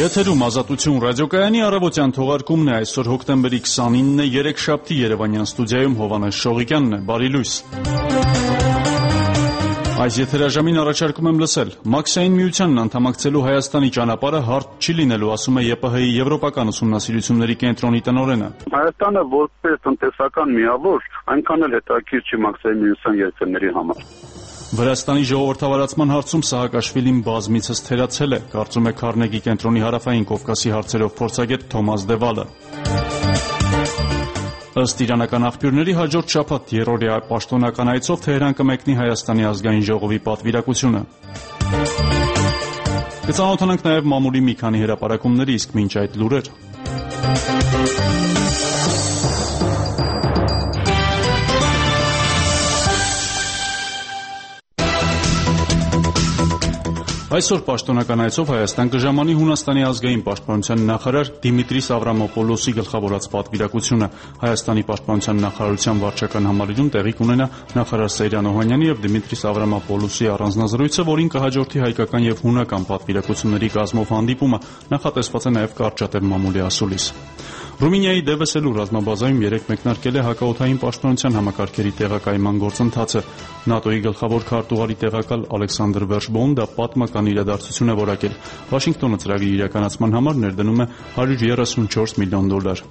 Եթերում Ազատություն ռադիոկայանի առավոտյան թողարկումն է այսօր հոկտեմբերի 29-ը երեքշաբթի Երևանյան ստուդիայում Հովհաննես Շողիկյանն է, բարի լույս։ Այս եթերաժամին առաջարկում եմ լսել. Մաքսային միությանն անդամակցելու Հայաստանի ճանապարհը հարթ չի լինելու, ասում է ԵՊՀ-ի Եվրոպական ուսումնասիրությունների կենտրոնի տնօրենը։ Հայաստանը որպես տնտեսական միավոր այնքան էլ հետաքրքիր չի մաքսային միության երկրների համար։ Վրաստանի ժողովրդավարացման հարցում Սահակաշվիլին բազմիցս թերացել է, կարծում է Քարնեգի կենտրոնի հարավային Կովկասի հարցերով փորձագետ Թոմաս Դևալը։ Ըստ իրանական աղբյուրների հաջորդ շաբաթ երրորդյա պաշտոնական այցով Թեհրան կմեկնի Հայաստանի ազգային ժողովի պատվիրակությունը։ Կծանոթանանք նաև մամուլի մի քանի հրապարակումների, իսկ մինչ այդ լուրեր։ Այսօր պաշտոնական այցով Հայաստան կժամանի Հունաստանի ազգային պաշտպանության նախարար Դիմիտրիս Ավրամոպոլոսի գլխավորած պատվիրակությունը։ Հայաստանի պաշտպանության նախարարության վարչական համալիրում տեղի կունենա նախարար Սեյրան Օհանյանի եւ Դիմիտրիս Ավրամոպոլոսի առանձնազրույցը, որին կհաջորդի հայկական եւ հունական պատվիրակությունների կազմով հանդիպումը, նախատեսված է նաև կարճատև մամուլի ասուլիս։ Ռումինիայի Դևեսելու ռազմաբազայում երեկ մեկնարկել է հակաօդային պաշտպանության համակարգերի տեղակայման գործընթացը։ ՆԱՏՕ-ի գլխավոր քարտուղարի տեղակալ Ալեքսանդր Վերշբոունդը պատմական իրադարձություն է որակել։ Վաշինգտոնը ծրագրի իրականացման համար ներդնում է $134 միլիոն։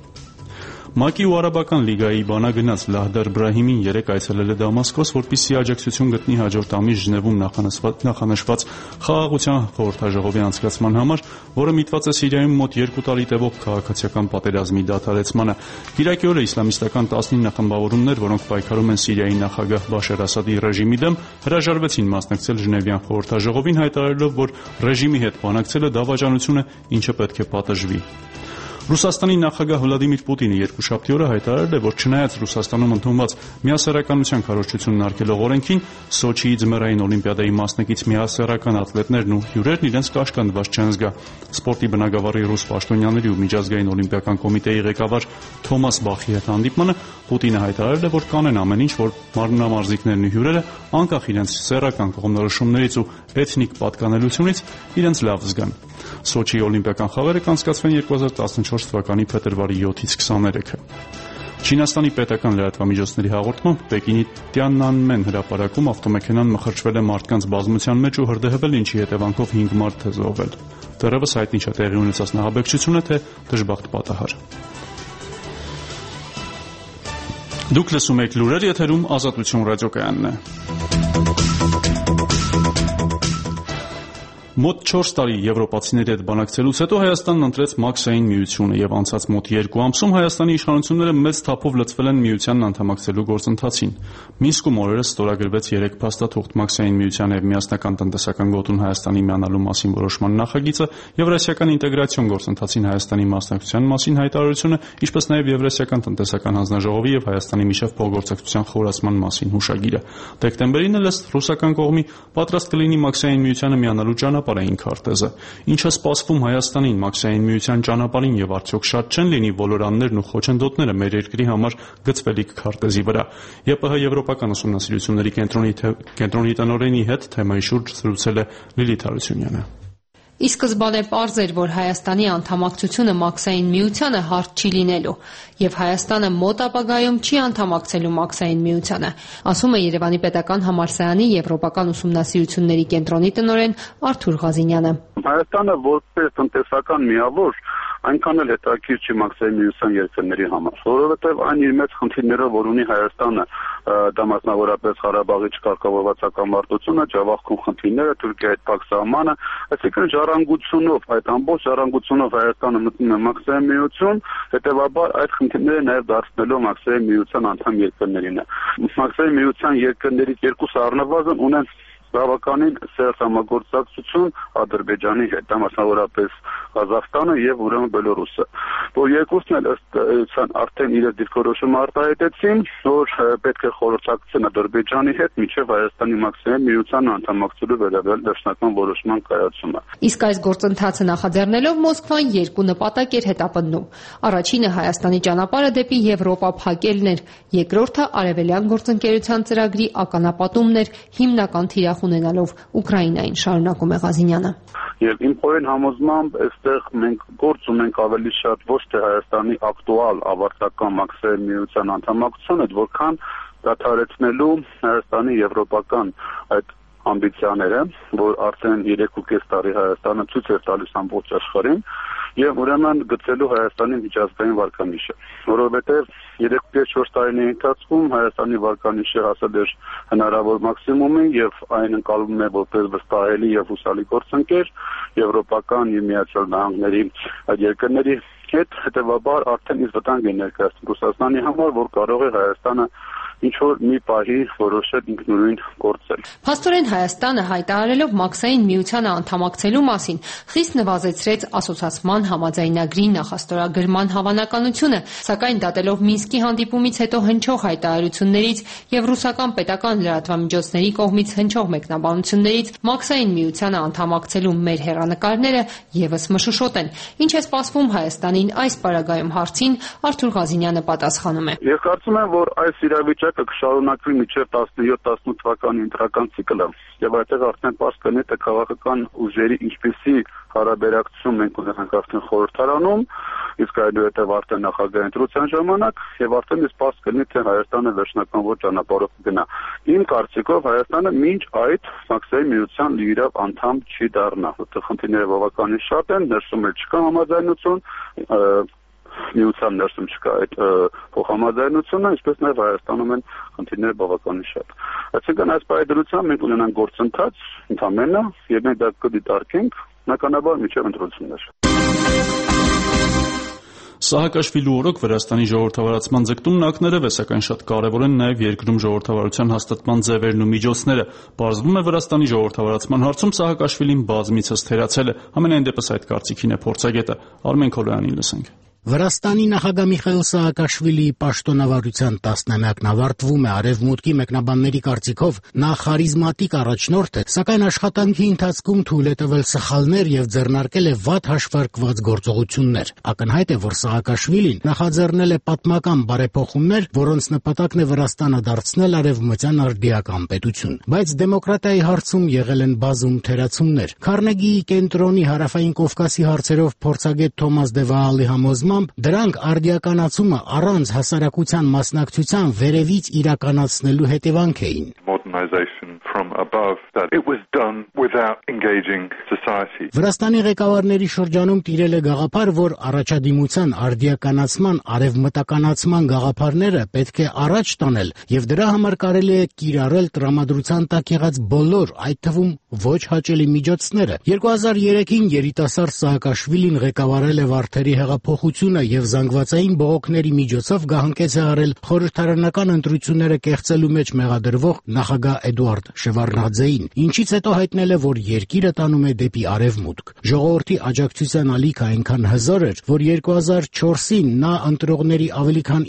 ՄԱԿ-ի ու Արաբական լիգայի բանագնաց Լահդար Բրահիմին երեկ այցելել է Դամասկոս, որպեսզի աջակցություն գտնի հաջորդ ամիս Ժնևում նախանշված խաղաղության խորհրդաժողովի անցկացման համար, որը միտված է Սիրիայում մոտ 2 տարի տևող քաղաքացիական պատերազմի դադարեցմանը։ Կիրակի օրը իսլամիստական 19 խմբավորումներ, որոնք պայքարում են Սիրիայի նախագահ Բաշար Ասադի ռեժիմի դեմ, հրաժարվեցին մասնակցել Ժնևյան խորհրդաժողովին, հայտարարելով, որ ռեժիմի հետ բանակցելը դավաճանություն է, ինչը պետք է պատժվի։ Ռուսաստանի նախագահ Վլադիմիր Պուտինը երկուշաբթի օրը հայտարարել է, որ չնայած Ռուսաստանում ընդունված միասեռականության քարոզչությունն արգելող օրենքին, Սոչիի ձմեռային օլիմպիադայի մասնակից միասեռական ատլետներն ու հյուրերն իրենց կաշկանդված չեն զգա։ Սպորտի բնագավառի ռուս պաշտոնյաների ու միջազգային օլիմպիական կոմիտեի ղեկավար Թոմաս Բախի հետ հանդիպմանը Պուտինը հայտարարել է, որ կանեն ամեն ինչ, որ մարմնամարզիկներն ու հյուրերը, անկախ իրենց սեռական կողմնորոշումներից ու էթնիկ պատկանելությունից, իրենց լավ զգան։ Սոչիի օլիմպիական խաղերը կանցկացվեն 2014 թվականի փետրվարի 7-ից 23-ը։ Չինաստանի պետական լրատվամիջոցների հաղորդմամբ Պեկինի Տյաննանմեն հրապարակում ավտոմեքենան մխրճվել է մարդկանց բազմության մեջ ու հրդեհվել, ինչի հետևանքով 5 մարդ է զոհվել։ Դեռևս հայտնի չէ տեղի ունեցած նախաբեկչությունը, թե դժբախտ պատահար։ Դուք լսում եք լուրեր, եթերում Ազատություն ռադիոկայանն է։ Մոտ 4 տարի եվրոպացիների հետ բանակցելուց հետո Հայաստանն ընտրեց Մաքսային միությունը եւ անցած մոտ 2 ամսում Հայաստանի իշխանությունները մեծ թափով լծվել են միությանն անդամակցելու գործընթացին։ Մինսկում օրերս ստորագրվեց 3 փաստաթուղթ Մաքսային միության եւ միասնական տնտեսական գոտուն Հայաստանի միանալու մասին որոշման նախագիծը, Եվրասիական ինտեգրացիոն գործընթացին Հայաստանի մասնակցության մասին հայտարարությունը, ինչպես նաեւ Եվրասիական տնտեսական հանձնաժողովի եւ Հայաստանի միջև փոխգործակցության խորացման մասին հուշագիրը։ Դեկտեմբերին էլ ըստ ռուսական կողմի պատրաստ կլինի Մաքսային միությանը միանալու ճանապարհային քարտեզը։ Ինչը սպասվում Հայաստանին Մաքսային միության ճանապարհին եւ արդյոք շատ չեն լինի ոլորաններն ու խոչընդոտները մեր երկրի համար գծվելիք քարտեզի վրա։ ԵՊՀ Եվրոպական ուսումնասիրությունների կենտրոնի տնօրենի հետ թեմայի շուրջ զրուցել է Լիլիթ Հարությունյանը։ Ի սկզբանե պարզ էր, որ Հայաստանի անդամակցությունը Մաքսային միությանը հարթ չի լինելու եւ Հայաստանը մոտ ապագայում չի անդամակցելու Մաքսային միությանը, ասում է Երևանի պետական համալսարանի Եվրոպական ուսումնասիրությունների կենտրոնի տնօրեն Արթուր Ղազինյանը։ Հայաստանը որպես տնտեսական միավոր այնքան էլ հետաքրքիր չի Մաքսային միության երկրների համար, որովհետև այն իր մեծ խնդիրներով, որ ունի Հայաստանը, դա մասնավորապես Ղարաբաղի չկարգավորված հակամարտությունը, Ջավախքում խնդիրները, Թուրքիայի հետ փակ սահմանը, այսինքն ժառանգությունով, այդ ամբողջ ժառանգությունով Հայաստանը մտնում է Մաքսային միություն, հետևաբար այդ խնդիրները նաև դարձնելով Մաքսային միության անդամ երկրներին է։ Մաքսային միության երկրներից երկուսը առնվազն ունեն բավականին սերտ համագործակցություն Ադրբեջանի հետ, մասնավորապես Ղազախստանը եւ ուրեմն Բելոռուսը, որ երկուսն էլ ըստ էության արդեն իրենց դիրքորոշումը արտահայտեցին, որ պետք է խորհրդակցեն Ադրբեջանի հետ մինչեւ Հայաստանի Մաքսային միության անդամակցելու վերաբերյալ վերջնական որոշման կայացումը։ Իսկ այս գործընթացը նախաձեռնելով Մոսկվան երկու նպատակ էր հետապնդում։ Առաջինը Հայաստանի ճանապարհը դեպի Եվրոպա փակելն էր, երկրորդը Արևելյան գործընկերության ծրագրի ականապատումն էր հիմնական թիրախ նպատակ ունենալով Ուկրաինային, շարունակում է Ղազինյանը։ Եվ իմ փոքր համոզմամբ այստեղ մենք գործ ունենք ավելի շատ ոչ թե Հայաստանի ակտուալ ավարտական մաքսային միության անդամակցությունը, որքան դադարեցնելու Հայաստանի եվրոպական այդ ամբիցիաները, որ արդեն 3.5 տարի Հայաստանը ցույց է տալիս ամբողջ աշխարհին, եւ ուրեմն գծելու Հայաստանի միջազգային վարկանիշը, որովհետեւ 3.4 տարիների ընթացքում Հայաստանի վարկանիշը հասել էր հնարավոր մաքսիմումին եւ այն ընկալվում է որպես վստահելի եւ հուսալի գործընկեր եվրոպական եւ Միացյալ Նահանգների այդ երկրների հետ, հետեւաբար արդեն իսկ վտանգ է ներկայացնում Ռուսաստանի համար, որ կարող է Հայաստանը ինչ-որ մի պահի որոշել ինքնուրույն գործել։ Փաստորեն Հայաստանը հայտարարելով մաքսային միությանը անդամակցելու մասին խիստ նվազեցրեց ասոցացման համաձայնագրի նախաստորագրման հավանականությունը, սակայն դատելով Մինսկի հանդիպումից հետո հնչող հայտարարություններից եւ ռուսական պետական լրատվամիջոցների կողմից հնչող մեկնաբանություններից մաքսային միությանը անդամակցելու մեր հեռանկարները եւս մշուշոտ են։ Ինչ է սպասվում Հայաստանին այս պարագայում հարցին Արթուր Ղազինյանը պատասխանում է։ Ես կարծում եմ, որ այս իրավիճակը կշարունակվի մինչև 17-18 թվականի ընտրական ցիկլը, եւ այդտեղ արդեն պարզ կլինի թե քաղաքական ուժերի ինչպիսի հարաբերակցություն մենք ունենք արդեն խորհրդարանում, իսկ այդուհետև արդեն նախագահի ընտրության ժամանակ, եւ արդեն իսկ պարզ կլինի թե Հայաստանը վերջնական ոչ ճանապարհով կգնա։ Իմ կարծիքով Հայաստանը մինչ այդ մաքսային միության լիիրավ անդամ չի դառնա, որտեղ խնդիրները բավականին շատ են, ներսում էլ չկա համաձայնություն, միության ներսում չկա այդ փոխհամաձայնությունը, ինչպես նաև Հայաստանում են խնդիրները բավականին շատ։ Այսինքն այս պայմանությամբ մենք ունենանք գործընթաց ընդամենը եւ մենք դա կդիտարկենք բնականաբար մինչև ընտրություններ։ Սահակաշվիլու օրոք Վրաստանի ժողովրդավարացման ձգտումն ակներև է, սակայն շատ կարևոր են նաև երկրում ժողովրդավարության հաստատման ձևերն ու միջոցները։ Պարզվում է Վրաստանի ժողովրդավարացման հարցում Սահակաշվիլին բազմիցս թերացել է, համենայն դեպս այդ կարծիքին է փորձագետը։ Արմեն Քոլոյանին լսենք։ Վրաստանի նախագահ Միխայիլ Սահակաշվիլիի պաշտոնավարության 10-ամյակն ավարտվում է արևմուտքի մեկնաբանների կարծիքով նա խարիզմատիկ առաջնորդ է, սակայն աշխատանքի ընթացքում թույլ է տվել սխալներ եւ ձեռնարկել է վատ հաշվարկված գործողություններ։ Ակնհայտ է, որ Սահակաշվիլին նախաձեռնել է պատմական բարեփոխումներ, որոնց նպատակն է Վրաստանը դարձնել արևմտյան արդիական պետություն։ Բայց դեմոկրատիայի հարցում եղել են բազում թերացումներ։ Քարնեգիի կենտրոնի հարավային Կովկասի հարցերով փորձագետ Թոմաս Դեվալի համոզմամբ դրանք արդիականացումը առանց հասարակության մասնակցության վերևից իրականացնելու հետևանք էին։ Վրաստանի ղեկավարների շրջանում տիրել է գաղափար, որ առաջադիմության արդիականացման արևմտականացման գաղափարները պետք է առաջ տանել եւ դրա համար կարելի է կիրառել տրամադրության տակ եղած բոլոր, այդ թվում ոչ հաճելի միջոցները։ 2003-ին երիտասարդ Սահակաշվիլին ղեկավարել է Վարդերի հեղափոխությունը եւ զանգվածային բողոքների միջոցով գահանքեց արել խորհրդարանական ընտրությունները կեղծելու մեջ մեղադրվող նախագահ Էդուարդ Շևարդնաձեին, ինչից հետո հայտնել է, որ երկիրը տանում է դեպի արևմուտք։ Ժողովրդի աջակցության ալիքը այնքան հզոր էր, որ 2004-ին նա ընտրողների ավելի քան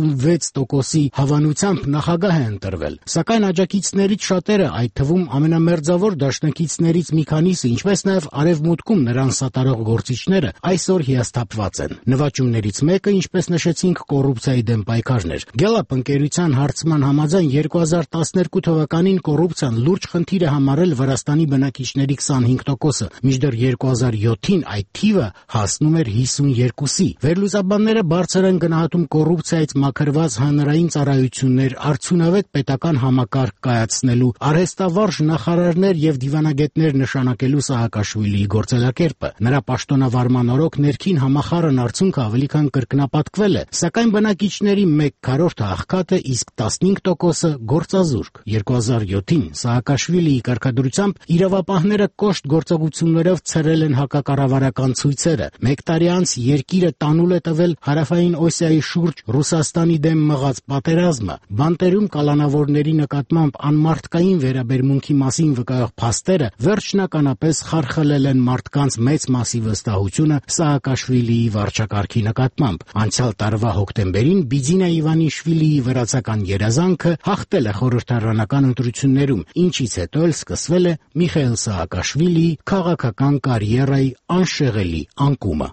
96%-ի հավանությամբ նախագահ է ընտրվել։ Սակայն աջակիցներից շատերը, այդ թվում ամենամերձավոր դաշնակիցներից մի քանիսը, ինչպես նաև արևմուտքում նրան սատարող գործիչները, այսօր հիասթափված են։ Նվաճումներից մեկը, ինչպես նշեցինք, կոռուպցիայի դեմ պայքարն էր։ Գելապ ընկերության հարցման համաձայն 2012 թվականին կոռուպցիան լուրջ խնդիր է համարել Վրաստանի բնակիչների 25%-ը, մինչդեռ 2007-ին այդ թիվը հասնում էր 52-ի։ Վերլուծաբանները բարձր են գնահատում կոռուպցիայից մաքրված հանրային ծառայություններ, արդյունավետ պետական համակարգ կայացնելու, արհեստավարժ նախարարներ եւ դիվանագետներ նշանակելու Սահակաշվիլիի գործելակերպը։ Նրա պաշտոնավարման օրոք ներքին համախառն արդյունքը ավելի քան կրկնապատկվել է, սակայն բնակիչների 1/4-ը աղքատ է, իսկ 15%-ը գործազուրկ։ 2007-ին Սահակաշվիլիի կարգադրությամբ իրավապահները կոշտ գործողություններով ցրել են հակակառավարական ցույցերը։ Մեկ տարի անց երկիրը տանուլ է տվել Հարավային Օսիայի շուրջ Ռուսաստանի դեմ մղած պատերազմը։ Բանտերում կալանավորների նկատմամբ անմարդկային վերաբերմունքի մասին վկայող փաստերը վերջնականապես խարխլել են մարդկանց մեծ մասի վստահությունը Սահակաշվիլիի վարչակարգի նկատմամբ։ Անցյալ տարվա հոկտեմբերին Բիձինա Իվանիշվիլիի վրացական երազանքը հաղթել է խորհրդարանական ընտրություններում, ինչից հետո էլ սկսվել է Միխայիլ Սահակաշվիլիի քաղաքական կարիերայի անշեղելի անկումը։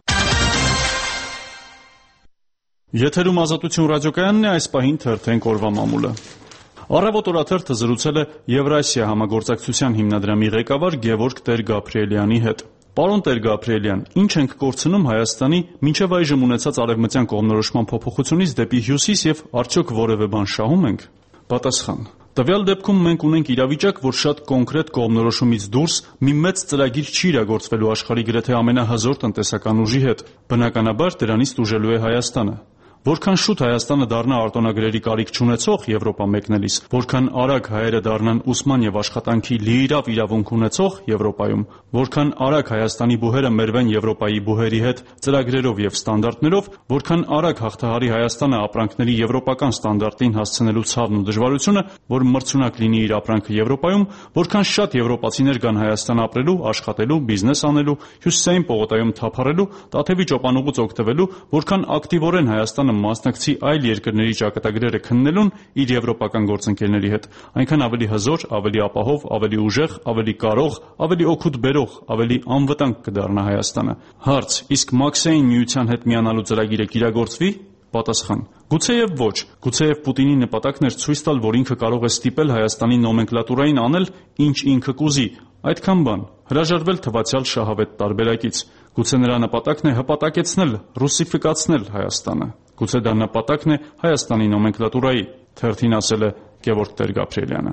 Եթերում Ազատություն ռադիոկայանն է, այս պահին թերթենք օրվա մամուլը։ Առավոտ օրաթերթը զրուցել է Եվրասիա համագործակցության հիմնադրամի ղեկավար Գևորգ Տեր-Գաբրիելյանի հետ։ Պարոն Տեր-Գաբրիելյան, ինչ ենք կորցնում Հայաստանի մինչև այժմ ունեցած արևմտյան կողմնորոշման փոփոխությունից դեպի հյուսիս եւ արդյոք որևէ բան շահում ենք։ Պատասխան. Տվյալ դեպքում մենք ունենք իրավիճակ, որ շատ կոնկրետ կողմնորոշումից դուրս մի մեծ ծրագիր չի իրագործվելու աշխարհի գրեթե ամենահզոր տնտեսական ուժի հետ։ Բնականաբար դրանից տուժելու է Հայաստանը։ Որքան շուտ Հայաստանը դառնա արտոնագրերի կարիք չունեցող Եվրոպա մեկնելիս, որքան արագ հայերը դառնան ուսման եւ աշխատանքի լիիրավ իրավունք ունեցող Եվրոպայում, որքան արագ Հայաստանի բուհերը մերվեն Եվրոպայի բուհերի հետ ծրագրերով եւ ստանդարտներով, որքան արագ հաղթահարի Հայաստանը ապրանքների եվրոպական ստանդարտին հասցնելու ցավն ու դժվարությունը, որ մրցունակ լինի իր ապրանքը Եվրոպայում, որքան շատ եվրոպացիներ գան Հայաստան ապրելու, աշխատելու, բիզնես անելու, հյուսիսային պողոտայում թափառելու, Տաթևի ճոպանուղուց օգտվելու, որքան ակտիվորեն Հայաստանը մասնակցի այլ երկրների ճակատագրերը քննելուն իր եվրոպական գործընկերների հետ, այնքան ավելի հզոր, ավելի ապահով, ավելի ուժեղ, ավելի կարող, ավելի օգուտ բերող, ավելի անվտանգ կդառնա Հայաստանը։ Հարց. իսկ Մաքսային միության հետ միանալու ծրագիրը կիրագործվի։ Պատասխան. գուցեև ոչ, գուցեև Պուտինի նպատակն էր ցույց տալ, որ ինքը կարող է ստիպել Հայաստանի նոմենկլատուրային անել, ինչ ինքը կուզի, այդքան բան, հրաժարվել թվացյալ շահավետ տարբերակից։ Գուցե նրա նպատակն է հպատակեցնել, ռուսիֆիկացնել Հայաստանը։ Գուցե դա նպատակն է Հայաստանի նոմենկլատուրայի, թերթին ասել է Գևորգ Տեր-Գաբրիելյանը։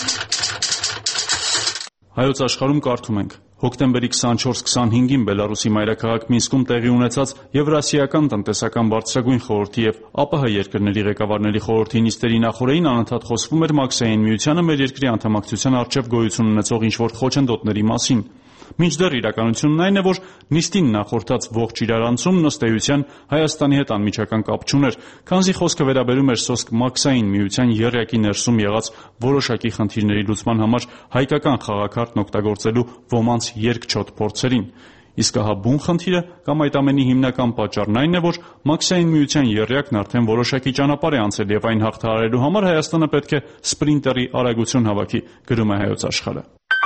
Հայոց աշխարհում կարդում ենք. հոկտեմբերի 24-25-ին Բելարուսի մայրաքաղաք Մինսկում տեղի ունեցած Եվրասիական տնտեսական բարձրագույն խորհրդի եւ ԱՊՀ երկրների ղեկավարների խորհրդի նիստերի նախօրեին անընդհատ խոսվում էր Մաքսային միությանը մեր երկրի անդամակցության առջև գոյություն ունեցող ինչ-որ խոչընդոտների մասին։ Մինչդեռ իրականությունն այն է, որ նիստին նախորդած ողջ իրարանցումն ըստ էության Հայաստանի հետ անմիջական կապ չուներ, քանզի խոսքը վերաբերում էր սոսկ Մաքսային միության եռյակի ներսում եղած որոշակի խնդիրների լուծման համար հայկական խաղաքարտն օգտագործելու ոմանց երկչոտ փորձերին։ Իսկ ահա բուն խնդիրը կամ այդ ամենի հիմնական պատճառն այն է, որ Մաքսային միության եռյակն արդեն որոշակի ճանապարհ է անցել եւ այն հաղթահարելու համար Հայաստանը պետք է սպրինտերի արագություն հավաքի, գրում է Հայոց աշխարհը։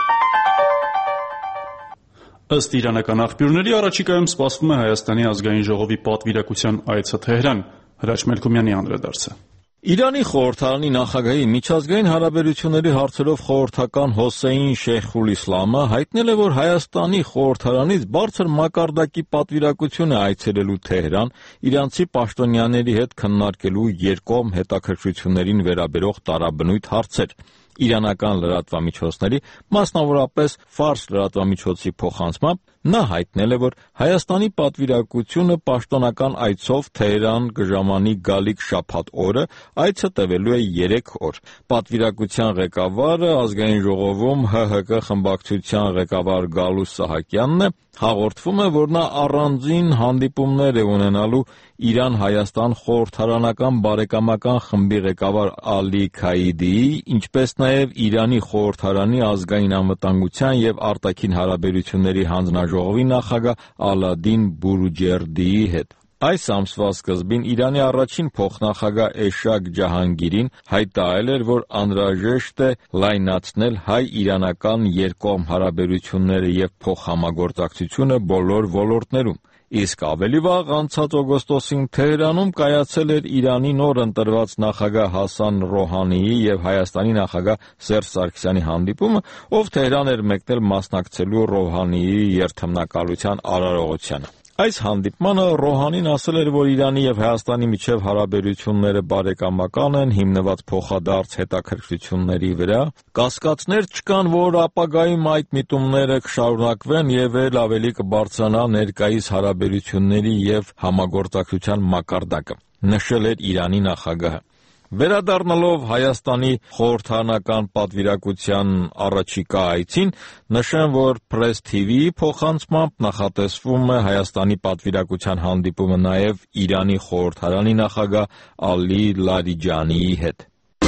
Ըստ իրանական աղբյուրների առաջիկայում սպասվում է Հայաստանի ազգային ժողովի պատվիրակության այցը Թեհրան։ Հրաչ Մելքումյանի անդրադարձը։ Իրանի խորհրդարանի նախագահի միջազգային հարաբերությունների հարցերով խորհրդական Հոսեյն Շեյխուլ Իսլամը հայտնել է, որ Հայաստանի խորհրդարանից բարձր մակարդակի պատվիրակություն է այցելելու Թեհրան իրանցի պաշտոնյաների հետ քննարկելու երկկողմ հետաքրքրություններին վերաբերող տարաբնույթ հարցեր։ Իրանական լրատվամիջոցների, մասնավորապես Ֆարս լրատվամիջոցի փոխանցմամբ, նա հայտնել է, որ Հայաստանի պատվիրակությունը պաշտոնական այցով Թեհրան կժամանի գալիք շաբաթ օրը, այցը տևելու է 3 օր։ Պատվիրակության ղեկավարը ազգային ժողովում ՀՀԿ խմբակցության ղեկավար Գալուս Սահակյանն է, հաղորդվում է, որ նա առանձին հանդիպումներ է ունենալու Իրան-Հայաստան խորհրդարանական բարեկամական խմբի ղեկավար Ալի Քայիդիի, ինչպես նաև Իրանի խորհրդարանի ազգային անվտանգության և արտաքին հարաբերությունների հանձնաժողովի նախագահ Ալադին Բուրուջերդիի հետ։ Այս ամսվա սկզբին Իրանի առաջին փոխնախագահ Էշակ Ջահանգիրին հայտարարել էր, որ անհրաժեշտ է լայնացնել հայ-իրանական երկկողմ հարաբերությունները և փոխհամագործակցությունը բոլոր ոլորտներում։ Իսկ ավելի վաղ անցած օգոստոսին Թեհրանում կայացել էր Իրանի նոր ընտրված նախագահ Հասան Ռոհանիի և Հայաստանի նախագահ Սերժ Սարգսյանի հանդիպումը, ով Թեհրան էր մեկնել մասնակցելու Ռոհանիի երթմնակալության արարողությանը։ Այս հանդիպմանը Ռոհանին ասել էր, որ Իրանի և Հայաստանի միջև հարաբերությունները բարեկամական են, հիմնված փոխադարձ հետաքրքրությունների վրա, կասկածներ չկան, որ ապագայում այդ միտումները կշարունակվեն և էլ ավելի կբարձրանա ներկայիս հարաբերությունների և համագործակցության մակարդակը, նշել էր Իրանի նախագահը։ Վերադառնալով Հայաստանի խորհրդարանական պատվիրակության առաջիկա այցին, նշեմ, որ Press TV-ի փոխանցմամբ նախատեսվում է Հայաստանի պատվիրակության հանդիպումը նաև Իրանի խորհրդարանի նախագահ Ալի Լարիջանիի հետ։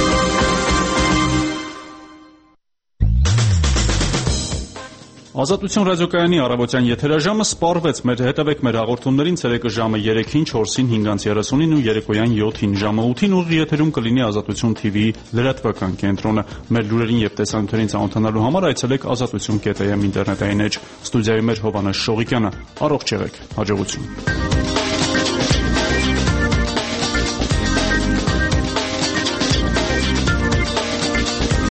Ազատություն ռադիոկայանի առավոտյան եթերաժամը սպառվեց։ Հետևեք մեր հաղորդումներին ցերեկը ժամը 3-ին, 4-ին, 5:30-ին ու երեկոյան 7-ին։ Ժամը 8-ին ուղիղ եթերում կլինի Ազատություն TV-ի լրատվական կենտրոնը։ Մեր լուրերին եւ տեսանյութերին ծանոթանալու համար այցելեք azatutun.am ինտերնետային էջ։ Ստուդիայում էր Հովհաննես Շողիկյանը։ Առողջ եղեք։ Հաջողություն։